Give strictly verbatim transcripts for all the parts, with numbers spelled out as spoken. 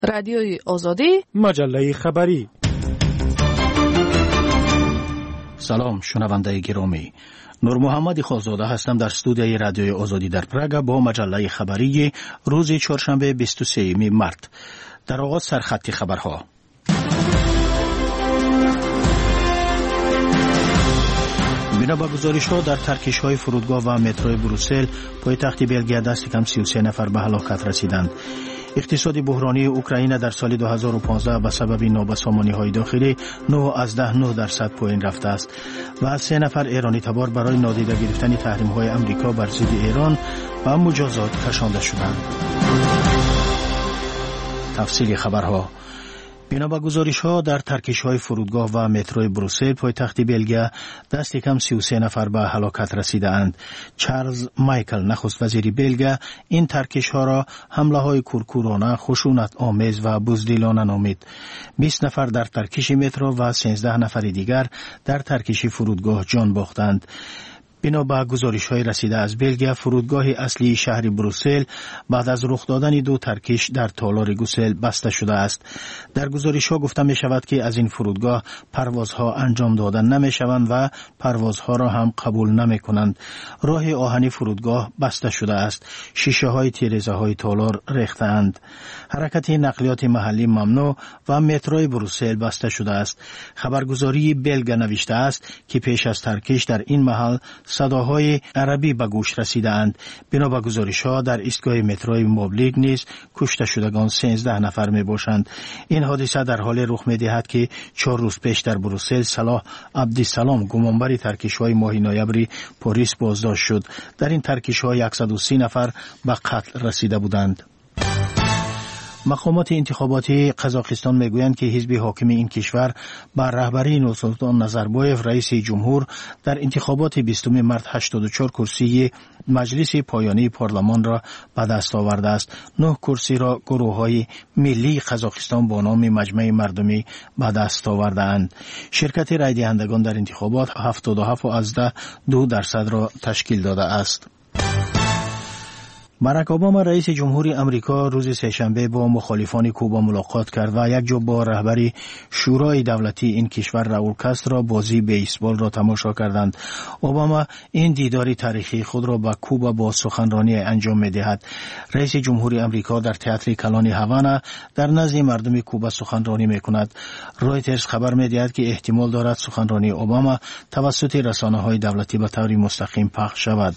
رادیوی آزادی، مجله خبری. سلام شنونده گرامی، نور محمد خازاده هستم در استودیوی رادیوی آزادی در پراگ با مجله خبری روز چهارشنبه بیست و سوم مارس. در آغاز سرخط خبرها. بنا به گزارش‌ها در ترکش‌های فرودگاه و مترو بروسل پایتخت بلژیک دست کم سی و سه نفر به هلاکت رسیدند. اقتصاد بحرانی اوکراین در سال دو هزار و پانزده به سبب نابسامانی‌های داخلی نه از ده نه درصد پایین رفته است و سه نفر ایرانی تبار برای نادیده گرفتن تحریم‌های آمریکا بر ضد ایران به مجازات کشانده شدند. تفصیل خبرها. بنا به گزارش‌ها در ترکش‌های فرودگاه و مترو بروسل پایتخت بلژیک دست کم سی و سه نفر به هلاکت رسیدند. چارلز مایکل نخست وزیر بلژیک این ترکش‌ها را حمله‌های کورکورانه، خشونت آمیز و بزدلانه نامید. بیست نفر در ترکش مترو و سیزده نفر دیگر در ترکش فرودگاه جان باختند. بنا به گزارش‌های رسیده از بلژیک، فرودگاه اصلی شهر بروسل بعد از رخ دادن دو ترکش در تالار گوسل بسته شده است. در گزارش‌ها گفته می شود که از این فرودگاه پروازها انجام دادن نمی شوند و پروازها را هم قبول نمی کنند. راه آهنی فرودگاه بسته شده است. شیشه های تیره‌زه های تالار ریخته‌اند. حرکت نقلیات محلی ممنوع و مترو بروسل بسته شده است. خبرگزاری بلژیک نوشته است که پیش از ترکش در این محل صداهای عربی به گوش رسیده اند. بنا به گزارش‌ها در ایستگاه متروی موبلیگ نیز کشته شدگان سیزده نفر می باشند. این حادثه در حال رخ می دهد که چهار روز پیش در بروسل صلاح عبدالسلام گمانبر ترکش‌های ماه نوامبر پلیس بازداشت شد. در این ترکش‌ها صد و سی نفر به قتل رسیده بودند. مقامات انتخاباتی قزاقستان میگویند که حزب حاکم این کشور بر رهبری نورسلطان نظربایف رئیس جمهور در انتخابات بیستم مارس هشتاد و چهار کرسی مجلس پایانی پارلمان را به دست آورده است. نه کرسی را گروه‌های ملی قزاقستان با نام مجمع مردمی به دست آورده‌اند. شرکت رای دهندگان در انتخابات هفتاد و هفت و دو درصد را تشکیل داده است. باراک اوباما رئیس جمهوری امریکا روز سه‌شنبه با مخالفان کوبا ملاقات کرد و یک جا با رهبری شورای دولتی این کشور راول کاسترو بازی بیسبال را تماشا کردند. اوباما این دیدار تاریخی خود را با کوبا با سخنرانی انجام می‌دهد. رئیس جمهوری امریکا در تئاتر کلان هاوانا در نزد مردم کوبا سخنرانی می‌کند. رویترز خبر می‌دهد که احتمال دارد سخنرانی اوباما توسط رسانه‌های دولتی به طور مستقیم پخش شود.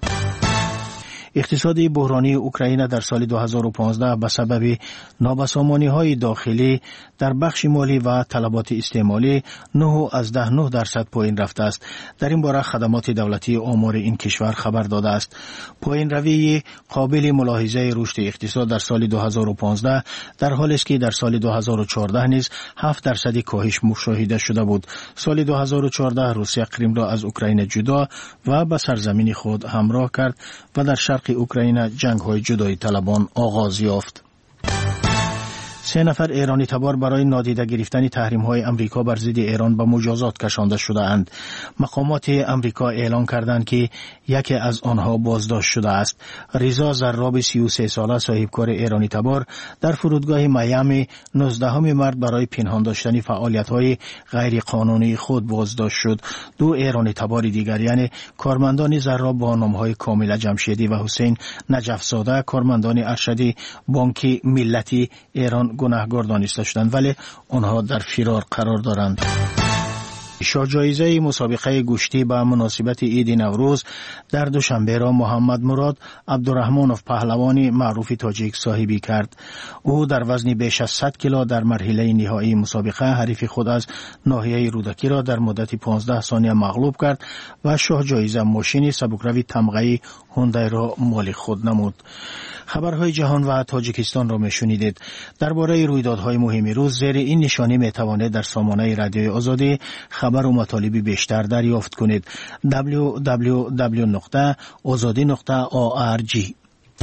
اقتصاد بحرانی اوکراین در سال دو هزار و پانزده به سبب نابسامانی‌های داخلی در بخش مالی و طلبات استعمالی نه از ده نه درصد پایین رفته است. در این باره خدمات دولتی آمار این کشور خبر داده است. پایین روی قابل ملاحظه رشد اقتصاد در سال دو هزار و پانزده در حالی است که در سال دو هزار و چهارده نیز هفت درصد کاهش مشاهده شده بود. سال دو هزار و چهارده روسیه کریم را از اوکراین جدا و به سرزمین خود همراه کرد و در شرق اوکراین جنگ های جدایی طلبان آغاز یافت. سه نفر ایرانی تبار برای نادیده گرفتن تحریم های امریکا بر ضد ایران به مجازات کشانده شده اند. مقامات امریکا اعلام کردند که یکی از آنها بازداشت شده است. رضا زراب سی و سه ساله صاحبکار ایرانی تبار در فرودگاه میامی نوزدهم مارس برای پنهان داشتن فعالیت های غیر قانونی خود بازداشت شد. دو ایرانی تبار دیگر یعنی کارمندان زراب با نام های کامل جمشیدی و حسین نجفزاده کارمندان ارشد بانک ملتی ایران گناهکار دانسته شدند ولی آنها در فرار قرار دارند. شاه جایزه مسابقه گشتی به مناسبت عید نوروز در دوشنبه را محمد مراد عبدالرحمنوف پهلوانی معروف تاجیک صاحبی کرد. او در وزن بیش از صد کیلو در مرحله نهایی مسابقه حریف خود از ناحیه رودکی را در مدت پانزده ثانیه مغلوب کرد و شاه جایزه ماشین سبکروی تمغه‌ای هوندای را مال خود نمود. خبرهای جهان و تاجیکستان را میشنیدید. درباره رویدادهای مهم روز زیر این نشانی میتوانید در سامانه رادیوی آزادی خبر و مطالب بیشتر دریافت کنید. دبلیو دبلیو دبلیو نقطه آزادی نقطه او آر جی.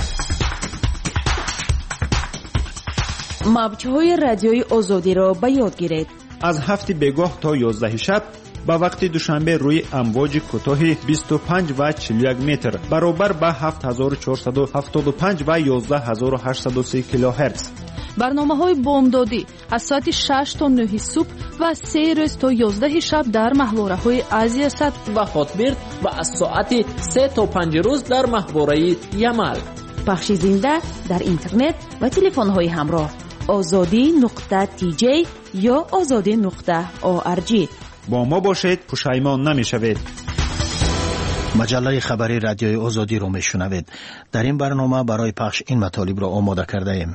موج‌های رادیوی آزادی را به یاد گیرید. از هفت بگاه تا یازده شب با وقت دوشنبه روی امواج کوتاه بیست و پنج و چهل و یک متر برابر با هفت هزار و چهارصد و هفتاد و پنج و یازده هزار و هشتصد و سی کیلوهرتز. барномаҳои бомдодӣ аз соати шаш то нӯҳи субҳ ва се рӯз то ёздаҳи шаб дар маҳвораҳои Азия Сад ва Хотбирд ва аз соати се то панҷ рӯз дар маҳвораи Ямал. пахши зинда дар интернет ва телефонҳои ҳамроҳ озодӣ нуқта тиҷей ё озодӣ нуқта орг. бо мо бошед, пушаймон намешавед. маҷаллаи хабари радиои озодиро мешунавед. дар ин барнома барои пахш ин матолибро омода кардаем.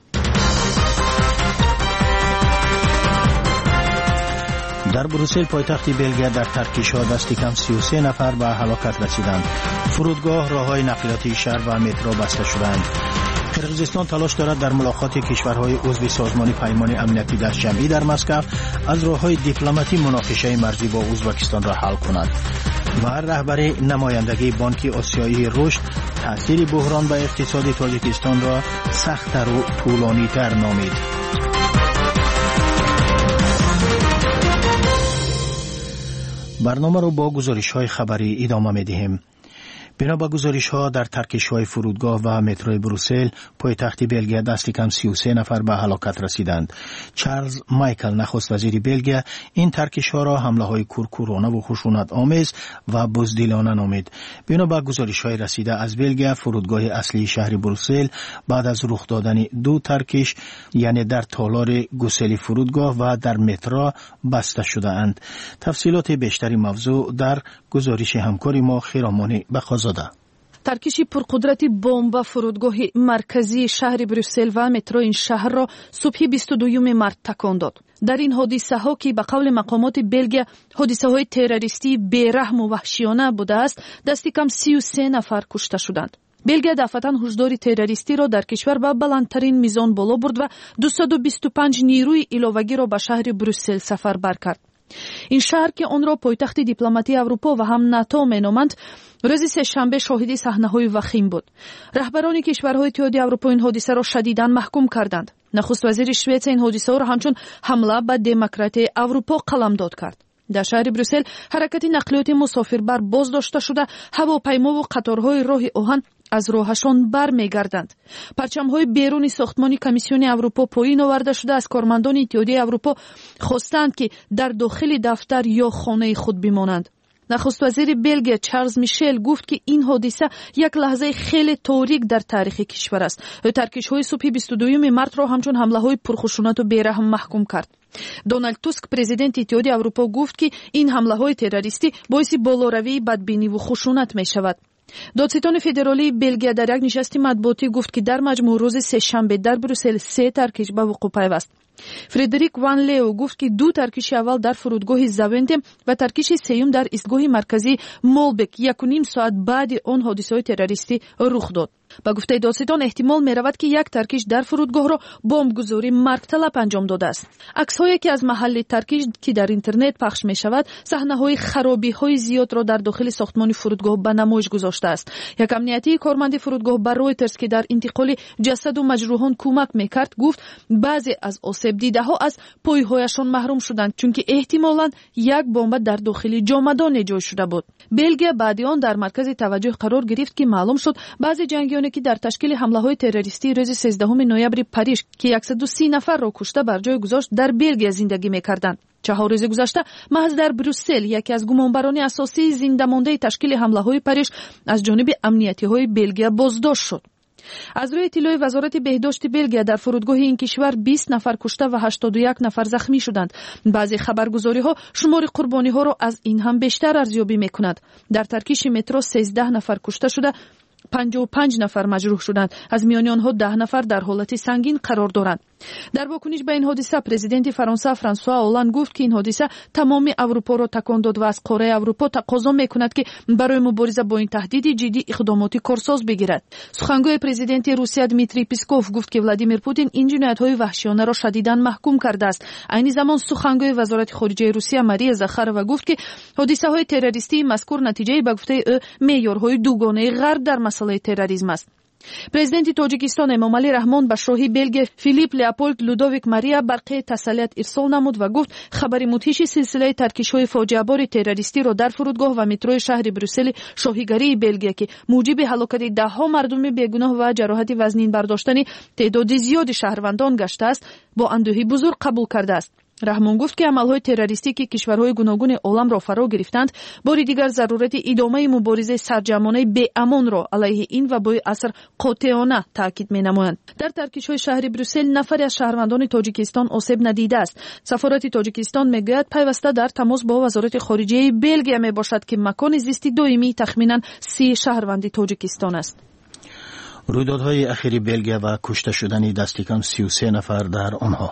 дар Брюссел пойтахти Белгия дар таркишҳо дасти кам си و سه нафар ба ҳалокат расиданд. фурудгоҳ, роҳҳои нақлиёти шаҳр ва метро баста шуданд. қирғизистон талош дорад дар мулоқоти кишварҳои узви созмони паймони амнияти дастҷамъӣ дар Москав аз роҳҳои дипломатӣ муноқишаи марзӣ бо Узбекистонро ҳал кунад. ва раҳбари намояндагии бонки осиёии рушд таъсири буҳрон ба иқтисоди тоҷикистонро сахтару тӯлонитар номид. барномаро бо гузоришҳои хабарӣ идома медиҳем. бино ба гузоришҳо дар таркишҳои фурудгоҳ ва метрои Брюссел пойтахти Белгия дасти кам си و سه нафар ба ҳалокат расиданд. Чарлз Майкл, нахуст вазири Белгия, ин таркишҳоро ҳамлаҳои куркуронаву хушунатомез ва буздилона номид. бино ба гузоришҳои расида аз Белгия, фурудгоҳи аслии шаҳри Брюссел баъд аз рух додани ду таркиш, яъне дар толори гусели фурудгоҳ ва дар метро баста шудаанд. тафсилоти бештари мавзӯъ дар гузориши ҳамкори мо Хиромони Бақозода. таркиши пурқудрати бомба фурудгоҳи марказии шаҳри Брюссел ва метрои ин шаҳрро субҳи бисту дуюми март такон дод. дар ин ҳодисаҳо, ки ба қавли мақомоти Белгия ҳодисаҳои террористии бераҳму ваҳшиёна будааст, дасти кам си و سه нафар кушта шуданд. Белгия дафъатан ҳушдори террористиро дар кишвар ба баландтарин мизон боло бурд ва дусаду бисту панҷ нирӯи иловагиро ба шаҳри Брюссел сафарбар кард. ин шаҳр, ки онро пойтахти дипломатии Аврупо ва ҳам НАТО меноманд, рӯзи сешанбе шоҳиди саҳнаҳои вахим буд. раҳбарони кишварҳои Иттиҳоди Аврупо ин ҳодисаро шадидан маҳкум карданд. нахуст вазири Шветсия ин ҳодисаҳоро ҳамчун ҳамла ба демократияи Аврупо қаламдод кард. дар шаҳри Брюссел ҳаракати нақлиёти мусофирбар боздошта шуда, ҳавопаймову қаторҳои роҳи оҳан аз роҳашон бармегарданд. парчамҳои беруни сохтмони Комиссиони Аврупо поин оварда шуда, аз кормандони Иттиҳодияи Аврупо хостанд, ки дар дохили дафтар ё хонаи худ бимонанд. нахуст вазири Белгия Чарлз Мишел гуфт, ки ин ҳодиса як лаҳзаи хеле торик дар таърихи кишвар аст. ӯ таркишҳои субҳи бисту дуюми мартро ҳамчун ҳамлаҳои пурхушунату бераҳм маҳкум кард. Дональд Туск, президенти Иттиҳоди Аврупо, гуфт, ки ин ҳамлаҳои террористӣ боиси болоравии бадбиниву хушунат мешавад. додситони федералии Белгия дар як нишасти матбуотӣ гуфт, ки дар маҷмӯъ рӯзи сешанбе дар Брюссел се таркиш ба вуқӯъ пайваст. Фредерик Ван Лео гуфт, ки ду таркиши аввал дар фурудгоҳи Завентем ва таркиши сеюм дар истгоҳи марказии Молбек яку ним соат баъди он ҳодисаҳои террористӣ рух дод. ба гуфтаи додситон, эҳтимол меравад, ки як таркиш дар фурудгоҳро бомбгузорӣ маргталаб анҷом додааст. аксҳое, ки аз маҳалли таркиш, ки дар интернет пахш мешавад, саҳнаҳои харобиҳои зиёдро дар дохили сохтмони фурудгоҳ ба намоиш гузоштааст. як амниятии корманди фурудгоҳ ба Reuters, ки дар интиқоли ҷасаду маҷрӯҳон кӯмак мекард, гуфт, баъзе аз осебдидаҳо аз пойҳояшон маҳрум шуданд, чунки эҳтимолан як бомба дар дохили ҷомадоне ҷой шуда буд. Белгия баъди он дар маркази таваҷҷӯҳ қарор гирифт, ки маълум шуд баъзе ҷангиёне, ки дар ташкили ҳамлаҳои террористии рӯзи сездаҳуми ноябри Париж, ки яксаду си нафарро кушта бар ҷой гузошт, дар Белгия зиндагӣ мекарданд. чаҳор рӯзи гузашта маҳз дар Брюссел яке аз гумонбарони асосии зиндамондаи ташкили ҳамлаҳои Париж аз ҷониби амниятиҳои Белгия боздошт шуд. аз рӯи иттилои вазорати беҳдошти Белгия, дар фурудгоҳи ин кишвар бист нафар кушта ва ҳаштоду як нафар захмӣ шуданд. баъзе хабаргузориҳо шумори қурбониҳоро аз ин ҳам бештар арзёбӣ мекунад. дар таркиши метро сездаҳ нафар кушта шуда, панҷоҳу панҷ нафар маҷрӯҳ шуданд. аз миёни онҳо даҳ нафар дар ҳолати сангин қарор доранд. дар вокуниш ба ин ҳодиса президенти Фаронса Франсуа Оланд гуфт, ки ин ҳодиса тамоми Аврупоро такон дод ва аз қораи Аврупо тақозо мекунад, ки барои мубориза бо ин таҳдиди ҷиддӣ иқдомоти корсоз бигирад. сухангӯи президенти Русия Дмитрий Песков гуфт, ки Владимир Путин ин ҷиноятҳои ваҳшиёнаро шадидан маҳкум кардааст. айни замон сухангӯи вазорати хориҷаи Русия Мария Захарова гуфт, ки ҳодисаҳои террористии мазкур натиҷаи ба гуфтаи ӯ меъёрҳои дугонаи ғарб дар масъалаи терроризм аст. президенти тоҷикистон эмомалӣ раҳмон ба шоҳи белгия филипп леопольд лудовик мария барқи тасаллият ирсол намуд ва гуфт хабари мудҳиши силсилаи таркишҳои фоҷиабори террористиро дар фурудгоҳ ва метрои шаҳри брюссели шоҳигарии белгия ки муҷиби ҳалокати даҳҳо мардуми бегуноҳ ва ҷароҳати вазнин бардоштани теъдоди зиёди шаҳрвандон гаштааст бо андӯҳи бузург қабул кардааст. раҳмон гуфт ки амалҳои террористӣ ки кишварҳои гуногуни оламро фаро гирифтанд бори дигар зарурати идомаи муборизаи сарҷамонаи беамонро алайҳи ин вабои аср қотеона таъкид менамоянд. дар таркишҳои шаҳри брюссел нафаре аз шаҳрвандони тоҷикистон осеб надидааст. сафорати тоҷикистон мегӯяд пайваста дар тамос бо вазорати хориҷияи белгия мебошад ки макони зисти доимии тахминан си шаҳрванди тоҷикистон аст. рӯйдодҳои ахири белгия ва кушта шудани дасти кам си و سه нафар дар онҳо.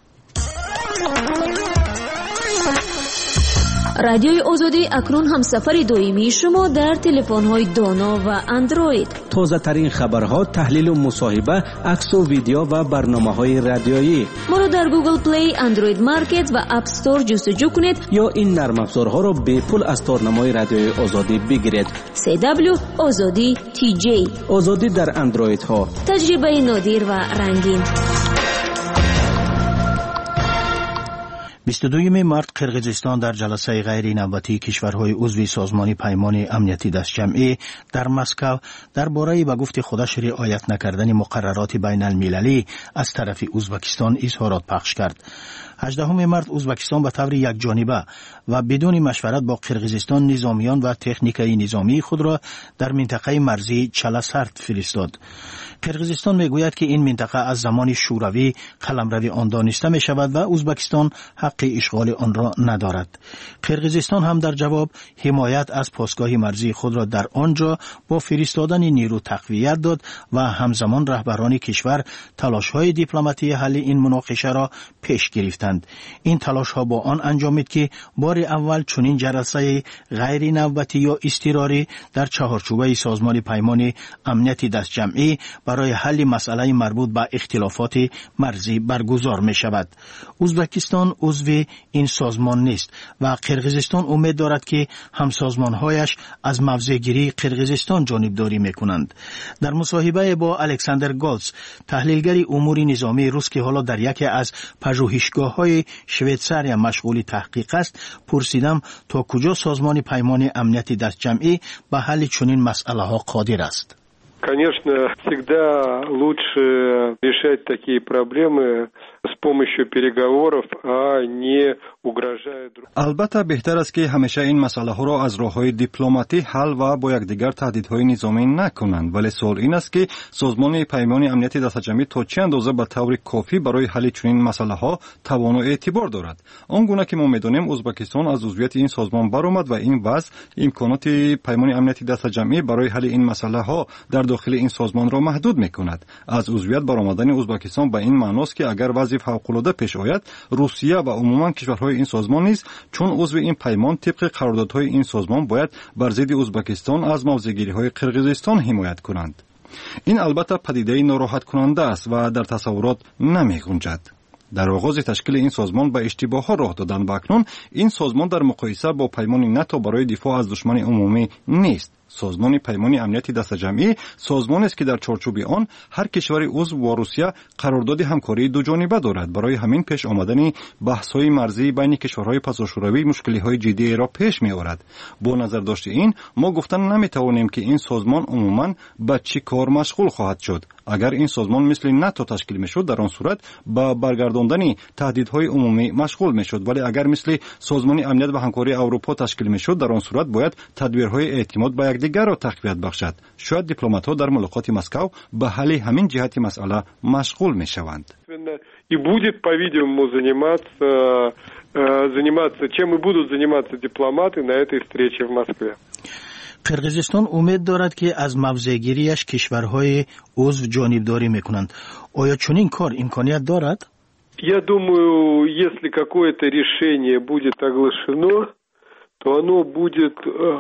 радиои озодӣ акнун ҳамсафари доимии шумо дар телефонҳои доно ва андроид. тозатарин хабарҳо, таҳлилу мусоҳиба, аксу видео ва барномаҳои радиоӣ. моро дар Google Play, Android Market ва App Store ҷустуҷӯ кунед ё ин нармафзорҳоро бепул аз торнамои радиои озодӣ бигиред. си дабл ю озодӣ ти ҷей. озодӣ дар андроидҳо. таҷрибаи нодир ва рангин. بیست و دوم март қирғизистон дар ҷаласаи ғайринавбатии кишварҳои узви созмони паймони амнияти дастҷамъӣ дар Москав дар бораи ба гуфти худаш riоят накардани муқаррароти байналмилалӣ аз тарафи Узбекистон изҳорот пахш кард. ҳаждаҳуми март Узбекистон ба таври якҷониба ва бидуни машварат бо Қирғизистон низомиён ва техникаи низомии худро дар минтақаи марзии Чаласарт фиристод. Қирғизистон мегӯяд ки ин минтақа аз замони шӯравӣ қаламрави он дониста мешавад ва Узбекистон ҳаққи ишғоли онро надорад. Қирғизистон ҳам дар ҷавоб ҳимоят аз постгоҳи марзии худро дар он ҷо бо фиристодани нирӯ тақвият дод ва ҳамзамон раҳбарони кишвар талошҳои дипломатии ҳалли ин муноқишаро пеш гирифтанд. ин талошҳо бо он анҷомид ки бори аввал чунин ҷаласаи ғайринавбатӣ ё истирорӣ дар чаҳорчӯбаи созмони паймони амнияти дастҷамъӣ барои ҳалли масъалаи марбут ба ихтилофоти марзӣ баргузор мешавад. Узбекистон узви ин созмон нест ва Қирғизистон умед дорад ки ҳамсозмонҳояш аз мавзеъгирии Қирғизистон ҷонибдорӣ мекунанд. дар мусоҳибае бо Александр Голц, таҳлилгари умури низомии рус ки ҳоло дар яке аз пажӯҳишгоҳҳои Швейтсария машғули таҳқиқ аст, пурсидам то куҷо созмони паймони амнияти дастҷамъӣ ба ҳалли чунин масъалаҳо қодир аст. Конечно, всегда лучше решать такие проблемы с помощью переговоров, а не угрожая друг другу. البته بهتر است که همیشه این مسئله ها را از راه‌های دیپلماتی حل و با یکدیگر تهدیدهای نظامی نکنند، ولی سوال این است که سازمان پیمان امنیت دستجمعی تا چه اندازه به طور کافی برای حل چنین مسئله ها توان و اعتبار دارد. آنگونه که ما می‌دانیم ازبکستان از عضویت این سازمان برآمد و این وضع امکانات پیمان امنیت دستجمعی برای حل این مسئله ها در داخل این سازمان را محدود می‌کند. از عضویت برآمدن ازبکستان به این معنی است که اگر وضع فوق‌العاده پیش آید، روسیه و عموما کشورهای این سازمان نیز چون عضو این پیمان طبق قراردادهای این سازمان باید بر ضد ازبکستان از موضع‌گیری‌های قرقیزستان حمایت کنند. این البته پدیده ناراحت کننده است و در تصورات نمی‌گنجد. در آغاز تشکیل این سازمان به اشتباه‌ها راه دادن و اکنون این سازمان در مقایسه با پیمان ناتو برای دفاع از دشمن عمومی نیست. سازمان پیمان امنیت دستجمعی سازمانی است که در چارچوب آن هر کشور عضو و روسیه قرارداد همکاری دو جانبه دارد. برای همین پیش آمدن بحث‌های مرزی بین کشورهای پساشوروی مشکل‌های جدی را پیش می‌آورد. با نظر داشت این ما گفتن نمی‌توانیم که این سازمان عموماً به چه کار مشغول خواهد شد. اگر این سازمان مثل ناتو تشکیل می‌شد در آن صورت با برگرداندن تهدیدهای عمومی مشغول می‌شد، ولی اگر مثل سازمان امنیت و همکاری اروپا تشکیل می‌شد در آن صورت باید تدبیرهای اعتماد به یکدیگر را تقویت بخشد. شاید دیپلمات‌ها در ملاقات مسکو به حل همین جهت مسئله مشغول می‌شوند. И будет, по-видимому, заниматься заниматься чем и будут заниматься дипломаты на этой встрече в Москве. قرقیزستان امید دارد که از موضع‌گیریش کشورهای عضو جانبداری میکنند. آیا چنین کار امکانیت دارد؟ Я думаю, если какое-то решение будет оглашено, то оно будет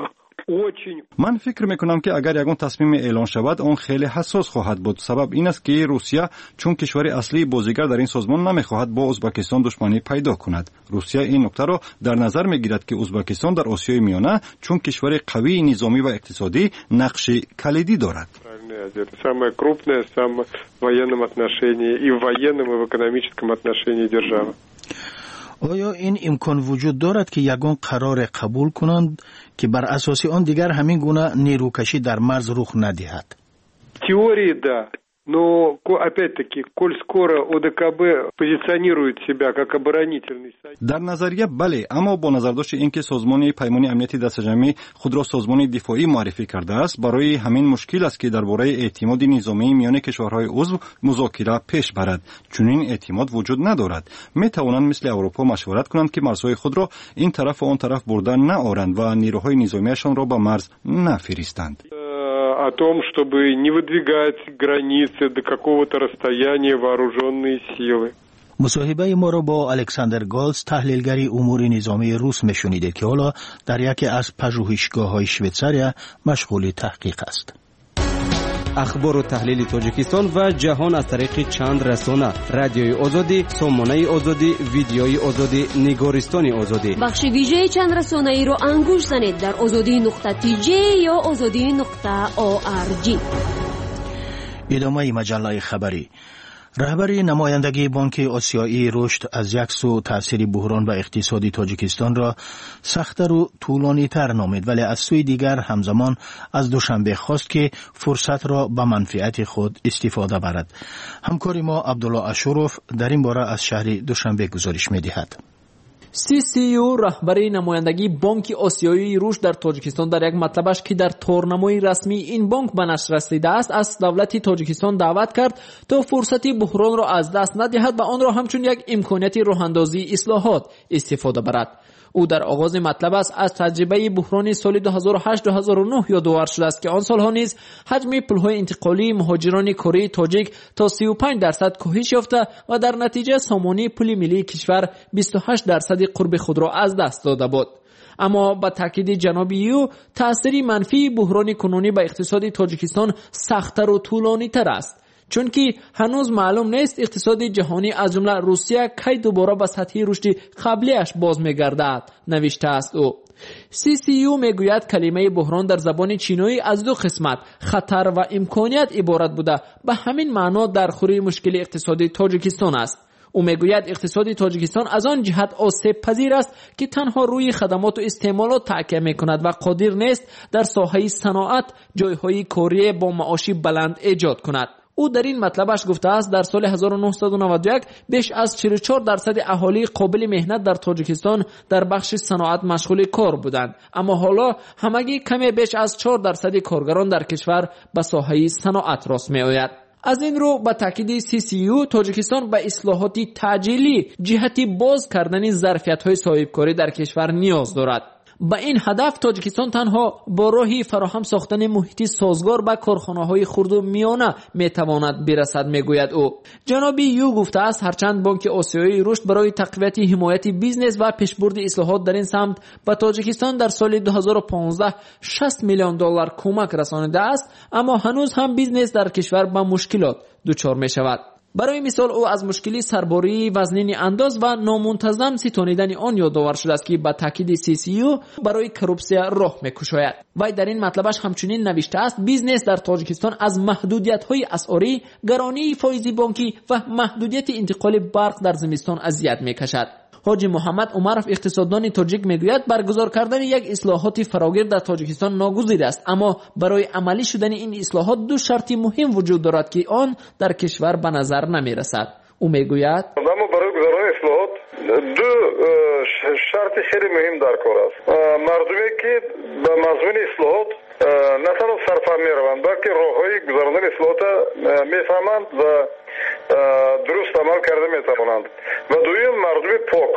من فکر میکنم که اگر یگان تصمیم اعلان شود آن خیلی حساس خواهد بود. سبب این است که روسیه چون کشور اصلی بازیگر در این سازمان نمیخواهد با ازبکستان دشمنی پیدا کند. روسیه این نکته را در نظر میگیرد که ازبکستان در آسیای میانه چون کشور قوی نظامی و اقتصادی نقش کلیدی دارد. Это самая крупная, самая в военном отношении, и в военном, и в экономическом отношении держава. آیا این امکان وجود دارد که یگان قرار قبول کنند که بر اساس آن دیگر همین گونه نیروکشی در مرز رخ ندهد؟ В теории, да. Но, опять-таки, коль скоро ОДКБ позиционирует себя как оборонительный союз. در نظریه بله، اما با نظرداشت اینکه سازمان پیمانی امنیتی دستجمعی خود را سازمان دفاعی معرفی کرده است، برای همین مشکل است که درباره اعتماد نظامی میان کشورهای عضو مذاکره پیش برد. چنین اعتماد وجود ندارد. می توانند مثل اروپا مشورت کنند که مرزهای خود را این طرف و آن طرف برده نآورند و نیروهای نظامیشان را به مرز نفرستند. О том, чтобы не выдвигать границы до какого-то расстояния вооруженные силы. مصاحبه ما را با الکساندر گالز تحلیلگری امور نظامی روس میشنیدید که حالا در یکی از پژوهشگاه‌های شویتزاریا مشغول تحقیق است. اخبار و تحلیل تاجیکستان و جهان از طریق چند رسانه: رادیوی آزادی، سامانه آزادی، ویدیوی آزادی، نگارستان آزادی. بخش ویژه چند رسانه ای را انگوش زنید در آزادی نقطه تی جی یا آزادی نقطه او آر جی. ادامه مجله خبری. رهبری نمایندگی بانک آسیایی رشد از یک سو تأثیر بحران و اقتصادی تاجیکستان را سخت‌تر و طولانی‌تر نامید، ولی از سوی دیگر همزمان از دوشنبه خواست که فرصت را به منفعت خود استفاده برد. همکار ما عبدالله اشرف در این باره از شهر دوشنبه گزارش می‌دهد. سی سی یو رهبری نمایندگی بانک آسیایی رشد در تاجیکستان در یک مطلبش که در تورنمای رسمی این بانک به نشر رسیده است از دولت تاجیکستان دعوت کرد تا فرصتی بحران را از دست ندهد و آن را همچون یک امکانیت راه‌اندازی اصلاحات استفاده برد. او در آغاز مطلب است از تجربه بحران سال دو هزار و هشت دو هزار و نه یادآور شده است که آن سالها نیز حجم پل‌های انتقالی مهاجران کره تاجیک تا سی و پنج درصد کاهش یافته و در نتیجه سامانه پل ملی کشور بیست و هشت درصد قرب خود را از دست داده بود. اما با تاکید جناب یو تأثیر منفی بحران کنونی به اقتصاد تاجیکستان سخت‌تر و طولانی‌تر است، چون که هنوز معلوم نیست اقتصاد جهانی از جمله روسیه کی دوباره به سطح رشد قبلیش باز می‌گردد، نوشته است او. سی سی یو میگوید کلمه بحران در زبان چینی از دو قسمت خطر و امکانیت عبارت بوده، به همین معنا در خوری مشکل اقتصادی تاجیکستان است. او میگوید اقتصاد تاجیکستان از آن جهت آسیب پذیر است که تنها روی خدمات و استعمالات تکیه میکند و قادر نیست در ساحه صنعت جایهای کاری با معاش بلند ایجاد کند. او در این مطلبش گفته است در سال هزار و نهصد و نود و یک بیش از چهل و چهار درصد اهالی قابل مهنت در تاجیکستان در بخش صنعت مشغول کار بودند، اما حالا همگی کمی بیش از چهار درصد کارگران در کشور به ساحه صنعت راست می آید. از این رو با تاکید سی سی یو تاجیکستان به اصلاحاتی تعجیلی جهتی باز کردن ظرفیت‌های صاحبکاری در کشور نیاز دارد. با این هدف تاجیکستان تنها با راهی فراهم ساختن محیطی سازگار به کارخانه‌های خرد و میانه میتواند برسد، میگوید او. جناب یو گفته است هرچند بانک آسیایی رشد برای تقویت حمایت بیزنس و پیشبرد اصلاحات در این سمت به تاجیکستان در سال دو هزار و پانزده شصت میلیون دلار کمک رسانیده است، اما هنوز هم بیزنس در کشور با مشکلات دچار می شود. برای مثال او از مشکلی سرباری وزنین انداز و نامنتظم ستانیدن آن یادآور شده است که با تاکید سی سی یو برای کروپسیا راه می‌کشاید. و در این مطلبش همچنین نوشته است بیزنس در تاجیکستان از محدودیت‌های اسعاری، گرانی فایزی بانکی و محدودیت انتقال برق در زمستان اذیت می‌کشد. حاجی محمد عمرف اقتصاددان تاجیک میگوید برگزار کردن یک اصلاحات فراگیر در تاجیکستان ناگزیر است، اما برای عملی شدن این اصلاحات دو شرط مهم وجود دارد که آن در کشور به نظر نمیرسد. او میگوید اما برای گذاران اصلاحات دو شرط خیلی مهم در کار است. مردمی که به مضمون اصلاحات نه تنها سرفهم میروند بلکه راههای گذراندن اصلاحات میفهمند و درست عمل کرده میتوانند و دویم مردم پاک.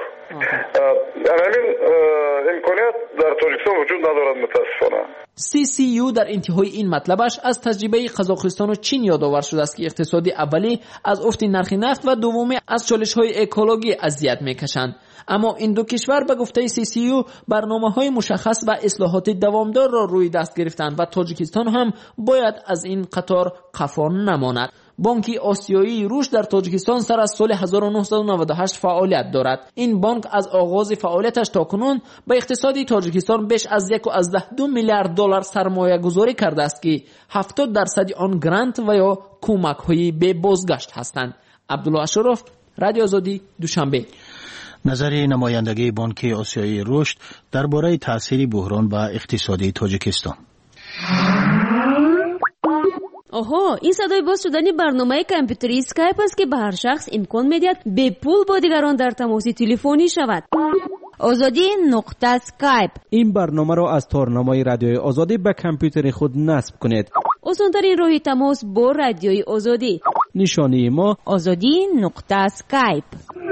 همین امکانیت در تاجیکستان وجود ندارد متاسفانه. سی سی یو در انتهای این مطلبش از تجربه قزاقستان و چین یادآور شده است که اقتصادی اولی از افت نرخ نفت و دومی از چالش‌های اکولوژی اذیت میکشند، اما این دو کشور به گفته سی سی یو برنامه‌های مشخص و اصلاحات دوامدار را روی دست گرفتند و تاجیکستان هم باید از این قطار قفا نماند. بانک آسیایی رشد در تاجیکستان سر از سال هزار و نهصد و نود و هشت فعالیت دارد. این بانک از آغاز فعالیتش تا کنون به اقتصادی تاجیکستان بیش از یک و از ده دو میلیارد دلار سرمایه گذاری کرده است که هفتاد درصد آن گرانت و یا کمک های به بازگشت هستند. عبدالله اشرف، رادیو آزادی، دوشنبه. نظر نمایندگی بانک آسیایی رشد درباره تاثیر بحران به اقتصادی تاجیکستان. آها، این صدای باز شدن برنامه کامپیوتری اسکایپ است که به هر شخص امکان میدهد به پول با دیگران در تماس تلفنی شود. آزادی نقطه اسکایپ. این برنامه را از تارنمای رادیوی آزادی به کامپیوتر خود نصب کنید. آسان‌ترین راه تماس با رادیوی آزادی. نشانی ما آزادی نقطه اسکایپ.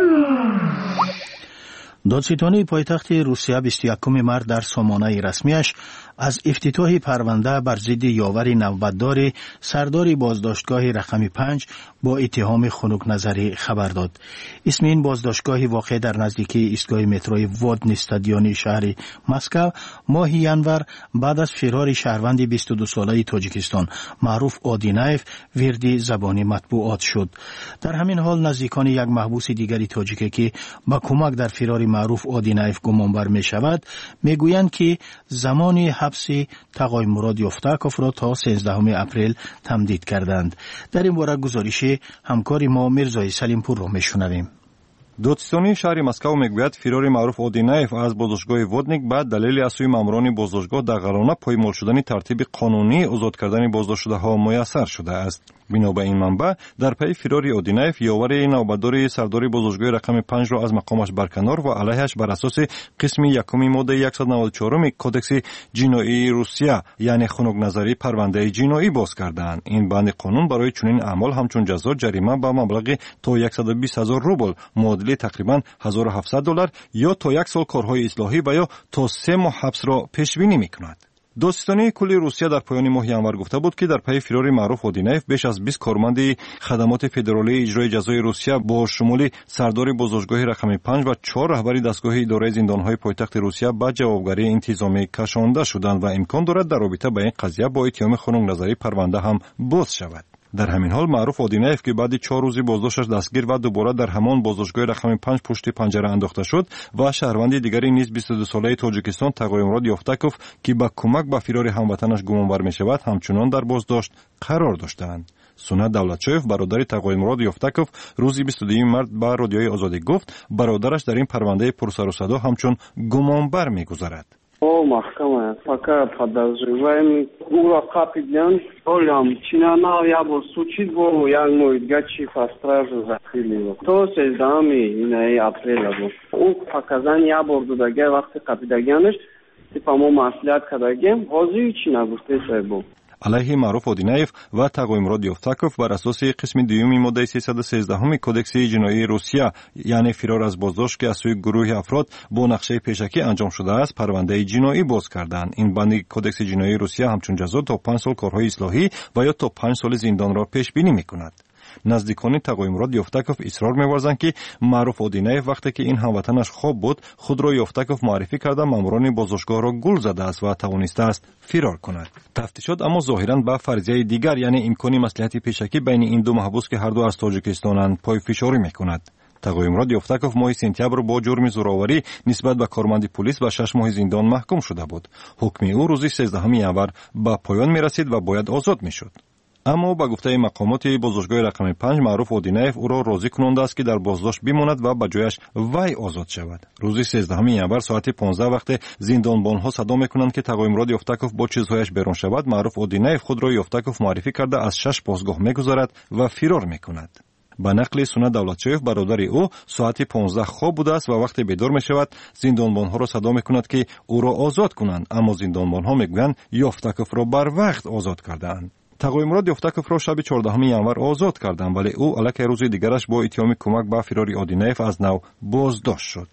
دادستانی پایتخت روسیه بیست و یکم مارس در سامانه رسمیش از افتتاح پرونده بر ضد یاور نوبتدار سردار بازداشتگاه رقم پنج با اتهام خنک نظری خبر داد. اسم این بازداشتگاه واقع در نزدیکی ایستگاه متروی وادن استادیونی شهر مسکو ماه ینور بعد از فرار شهروند بیست و دو ساله تاجیکستان معروف آدینایف وردی زبانی مطبوعات شد. در همین حال نزدیکان یک محبوس دیگری تاجیکی که با کمک در فرار معروف آدینایف گمانبر می شود می گویند که زمان حبس تقای مراد یفتاکوف را تا سیزدهم اپریل تمدید کردند. در این باره گزارش همکاری ما میرزای سلیمپور را می شنویم. دادستانی شهر مسکو میگوید فرار معروف آدینایف از بازداشتگاه وودنیک بعد دلیل از سوی ماموران بازداشتگاه دغلانه پایمال شدن ترتیب قانونی آزاد کردن بازداشتشده‌ها میسر شده است. بنا به این منبع در پی فرار آدینایف یاور نوبتدار سردار بازداشتگاه رقم پنج را از مقامش برکنار و علیهش بر اساس قسم یکم ماده صد و نود و چهار کودکس جنایی روسیه یعنی خنک نظری پرونده جنایی باز کردند. این بند قانون برای چنین اعمال همچون جزا جریمه به مبلغ تا صد و بیست هزار روبل معادل تقریبا هزار و هفتصد دلار یا تا یک سال کارهای اصلاحی و یا تا سه ماه حبس را پیش بینی می‌کند. دادستانی کلی روسیه در پایان ماه ینور گفته بود که در پی فرار معروف آدینایف بیش از بیست کارمند خدمات فدرالی اجرای جزای روسیه با شمول سردار بازداشتگاه رقم پنج و چهار رهبر دستگاه اداره زندان‌های پایتخت روسیه به جوابگری انتظامی کشانده شدند و امکان دارد در رابطه با این قضیه با اتهام خنک نظری پرونده هم باز شود. در همین حال معروف آدینایف که بعد چهار روزی بازداشتش دستگیر و دوباره در همان بازداشتگاه رقم پنج پشت پنجره انداخته شد و شهروند دیگری نیز بیست و دو ساله تاجیکستان تقای مراد یفتاکوف که با کمک به فرار هموطنش گمانبر می شود همچنان در بازداشت قرار داشتند. سونات دولتچوف برادر تقای مراد یفتاکوف روز بیست و دو مارس به رادیوی آزادی گفت برادرش در این پرونده پرسر و صدا همچون گمانبر می‌گذرد. او محکمه فقط подозреваемый ура капитан олям чинана я был случит был я мой гачи по стражу закрыли то сездами и апреля был у показания бордудagi вақти капидаганиш типа мо маслиҳат кардагем ҳозир чӣ нагуфташа был علیه معروف آدینایف و تقای مراد یفتاکوف بر اساس قسم دوم ماده سیصد و سیزده کودکس جنایی روسیه یعنی فرار از بازداشت که از سوی گروه افراد با نقشه پیشکی انجام شده است پرونده جنایی باز کردند. این بند کودکس جنایی روسیه همچون جزا تا پنج سال کارهای اصلاحی و یا تا پنج سال زندان را پیش بینی میکند. نزدیکان تقای مراد یفتاکوف اصرار می‌ورزند که معروف آدینایف وقتی که این هموطنش خواب بود خود را یفتاکوف معرفی کرده ماموران بازداشتگاه را گول زده است و توانسته است فرار کند. تفتیشات اما ظاهراً به فرضیه دیگر یعنی امکان مصلحت پیشکی بین این دو محبوس که هر دو از تاجیکستانند پای فشاری می‌کند. تقای مراد یفتاکوف ماه سپتامبر با جرم زورآوری نسبت به کارمند پلیس و شش ماه زندان محکوم شده بود. حکم او روز سیزدهم ینور به پایان می‌رسید و باید آزاد می‌شد. اما با گفته مقامات بازداشتگاه رقم پنج معروف آدینایف او را راضی کننده است که در بازداشت بماند و به جایش وی آزاد شود. روز سیزدهم ینور ساعت پانزده وقت زندانبانها صدا میکنند که تقای مراد یفتاکوف با چیزهایش بیرون شود. معروف آدینایف خود را یفتاکوف معرفی کرده از شش پاسگاه میگذرد و فرار میکند. به نقل سونات دولتچوف برادر او ساعت پانزده خواب بوده است و وقتی بیدار می شود زندانبانها را صدا می کند که او را آزاد کنند اما زندانبانها میگویند یفتاکوف را بر وقت آزاد کردند. تقای مراد یفتاکوف را شب چهاردهم ینور آزاد کردند ولی او الکی روز دیگرش با اتهام کمک به فرار آدینایف از نو بازداشت شد.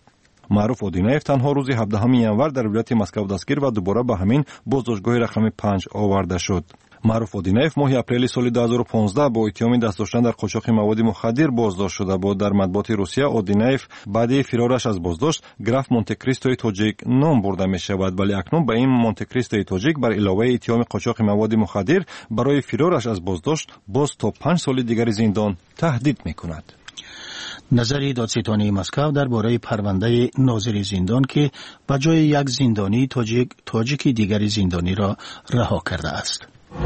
маъруф одинаев танҳо рӯзи ҳабдаҳуми январ дар вилояти Москав дастгир ва дубора ба ҳамин боздоштгоҳи рақами панҷ оварда шуд. маъруф одинаев моҳи апрели соли ду ҳазору понздаҳ бо иттиҳоми даст доштан дар қочоқи маводи мухаддир боздошт шуда буд. дар матбуоти Русия Одинаев баъди фирораш аз боздошт граф Монте-Кристои тоҷик ном бурда мешавад, вале акнун ба ин Монте-Кристои тоҷик бар иловаи иттиҳоми қочоқи маводи мухаддир барои фирораш аз боздошт боз то панҷ соли дигари зиндон таҳдид мекунад. назари додситони Москав дар бораи парвандаи нозири зиндон ки ба ҷои як зиндонии тоҷик тоҷики дигари зиндониро раҳо кардааст.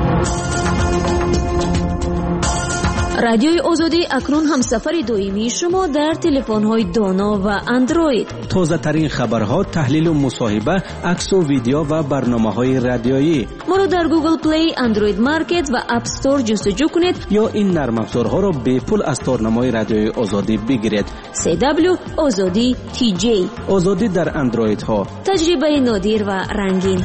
радиои озодӣ акнун ҳамсафари доимии шумо дар телефонҳои доно ва андроид. тозатарин хабарҳо, таҳлилу мусоҳиба, аксу видео ва барномаҳои радиоӣ. моро дар Google Play, Android Market ва App Store ҷустуҷӯ кунед ё ин нармафзорҳоро бепул аз торнамои радиои озодӣ бигиред. си дабл ю озодӣ ти ҷей. озодӣ дар андроидҳо. таҷрибаи нодир ва рангин.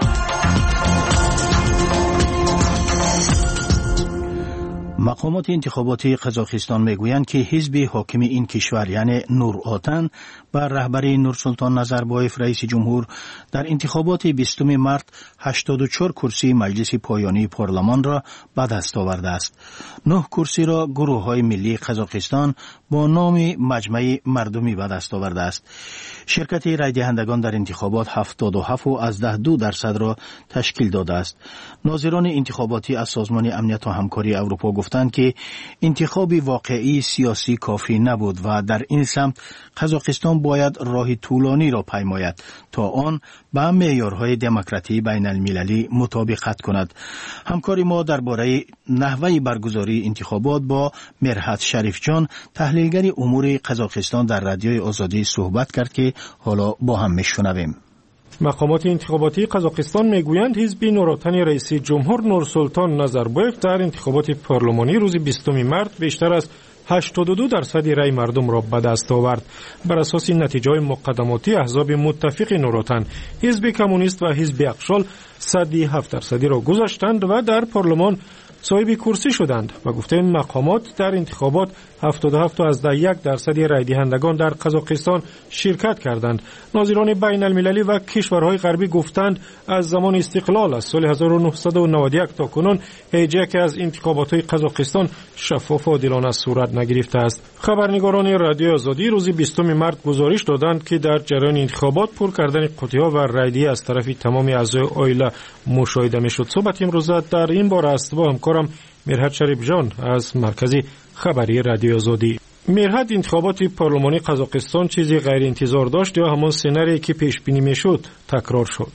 мақомоти интихоботии қазоқистон мегӯянд ки ҳизби ҳокими ин кишвар яъне Нуротан ба раҳбари Нурсултон Назарбоев раиси ҷумҳур дар интихоботи бистуми март ҳаштоду чор курсии маҷлиси поёнии парлумонро ба даст овардааст. нӯҳ курсиро гурӯҳҳои миллии Қазоқистон бо номи маҷмаи мардумӣ ба даст овардааст. ширкати райдиҳандагон дар интихобот ҳафтоду ҳафт аздаҳ ду дарсадро ташкил додааст. нозирони интихоботӣ аз созмони амнияту ҳамкории Аврупо гуфтанд ки интихоби воқеии сиёсӣ кофӣ набуд ва дар ин самт Қазоқистон бояд роҳи тӯлониро паймояд то он ба меъёрҳои демократии байналмилалӣ мутобиқат кунад. ҳамкори мо дар бораи наҳваи баргузории интихобот бо Мерҳат Шарифҷон, таҳлилгари умури Қазоқистон дар радиои озодӣ суҳбат кард ки ҳоло бо ҳам мешунавем. мақомоти интихоботии Қазоқистон мегӯянд ҳизби Нуротани раиси ҷумҳур Нурсултон Назарбоев дар интихоботи парлумонӣ рӯзи бистуми март бештар аз ҳаштоду ду дарсади рай мардумро ба даст овард. бар асоси натиҷаҳои муқаддамоти аҳзоби муттафиқи Нуротан, ҳизби коммунист ва ҳизби ақшол садди ҳафт дарсадиро гузаштанд ва дар парлумон соҳиби курсӣ шуданд. ба гуфтаи мақомот дар интихобот ҳафтоду ҳафт аздаҳ як дарсади райдиҳандагон дар Қазоқистон ширкат карданд. нозирони байналмилалӣ ва кишварҳои ғарбӣ гуфтанд аз замони истиқлол аз соли ҳазору нуҳсаду наводу як то кунун ҳеҷ яке аз интихоботҳои Қазоқистон шаффофу одилона сурат нагирифтааст. хабарнигорони радиои озодӣ рӯзи бистуми март гузориш доданд ки дар ҷараёни интихобот пур кардани қуттиҳо ва райдиҳӣ аз тарафи тамоми аъзои оила мушоҳида мешуд. суҳбати имрӯза дар ин бора аст бо ҳамкорам Мерҳат Шарифҷон аз маркази хабари радиои озодӣ. Мерҳат, интихоботи парлумонии Қазоқистон чизи ғайриинтизор дошт ё ҳамон сценарие ки пешбинӣ мешуд такрор шуд?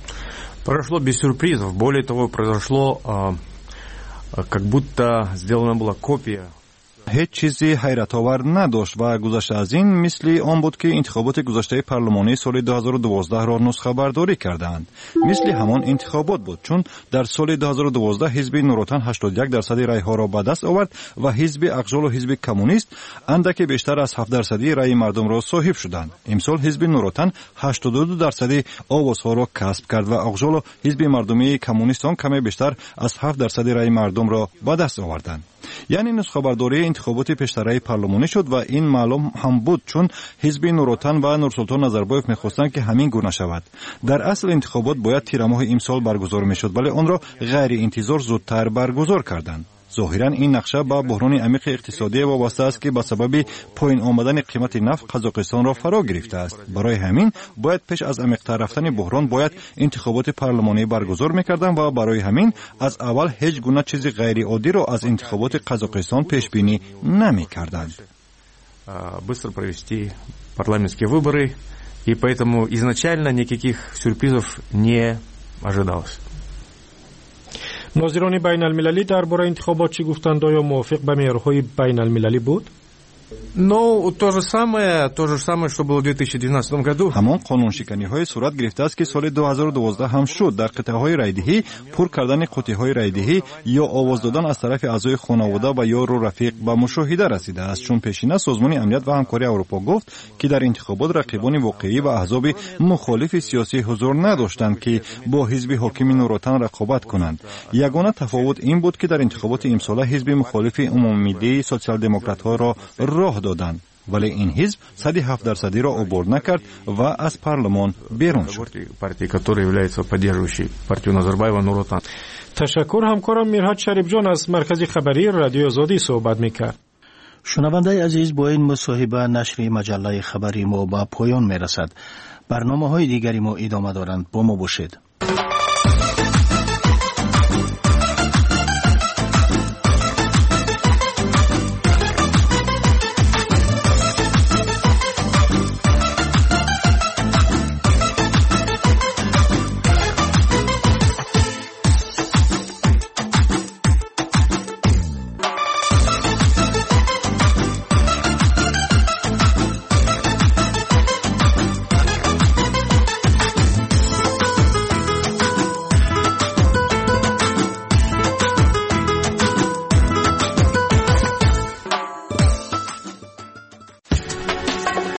Прошло без сюрпризов. Более того, произошло а, как будто сделана была копия. ҳеҷ чизи ҳайратовар надошт ва гузашта аз ин мисли он буд ки интихоботи гузаштаи парлумонии соли ду ҳазору дувоздаҳро нусхабардорӣ карданд. мисли ҳамон интихобот буд, чун дар соли ду ҳазору дувоздаҳ ҳизби Нуротан ҳаштоду як дарсади райҳоро ба даст овард ва ҳизби ақжолу ҳизби коммунист андаке бештар аз ҳафт дарсади раи мардумро соҳиб шуданд. имсол ҳизби Нуротан ҳаштоду ду дарсади овозҳоро касб кард ва ақжолу ҳизби мардумии коммунист он каме бештар аз ҳафт дарсади раи мардумро ба даст оварданд. яъне нусхабардории интихоботи пештараи парлумонӣ шуд ва ин маълум ҳам буд, чун ҳизби Нуротан ва Нурсултон Назарбоев мехостанд ки ҳамин гуна шавад. дар асл интихобот бояд тирамоҳи имсол баргузор мешуд, вале онро ғайриинтизор зудтар баргузор карданд. зоҳиран ин нақша ба буҳрони амиқи иқтисодие вобаста аст ки ба сабаби поин омадани қимати нафт Қазоқистонро фаро гирифтааст. барои ҳамин бояд пеш аз амиқтар рафтани буҳрон бояд интихоботи парлумонӣ баргузор мекарданд ва барои ҳамин аз аввал ҳеҷ гуна чизи ғайриоддиро аз интихоботи Қазоқистон пешбинӣ намекарданд. Быстро провести парламентские выборы, и поэтому изначально никаких сюрпризов не ожидалось. нозирони байналмилалӣ дар бораи интихобот чӣ гуфтанд? оё мувофиқ ба меъёрҳои байналмилалӣ буд? Ну, то же самое, то же самое, что было в две тысячи двенадцатом году. ҳамон қонуншиканиҳои сурат гирифтааст ки соли ду ҳазору дувоздаҳ ҳам шуд. дар қитъаҳои райдиҳӣ пур кардани қуттиҳои райдиҳӣ ё овоз додан аз тарафи аъзои хонавода ва ёру рафиқ ба мушоҳида расидааст, чун пешина созмони амният ва ҳамкории Аврупо гуфт ки дар интихобот рақибони воқеӣ ва аҳзоби мухолифи сиёсӣ ҳузур надоштанд ки бо ҳизби ҳокими Нуротан рақобат кунанд. ягона тафовут ин буд ки дар интихоботи имсола ҳизби мухолифи умуммиллии социал-демократҳоро роҳ доданд. ولی این حزب صد و هفت درصدی را عبور نکرد و از پارلمان بیرون شد. تشکر. همکارم میرحت شریف جان از مرکز خبری رادیو آزادی صحبت میکرد. شنونده عزیز، با این مصاحبه نشر مجله خبری ما به پایان میرسد. برنامه های دیگری ما ادامه دارند. با ما باشید.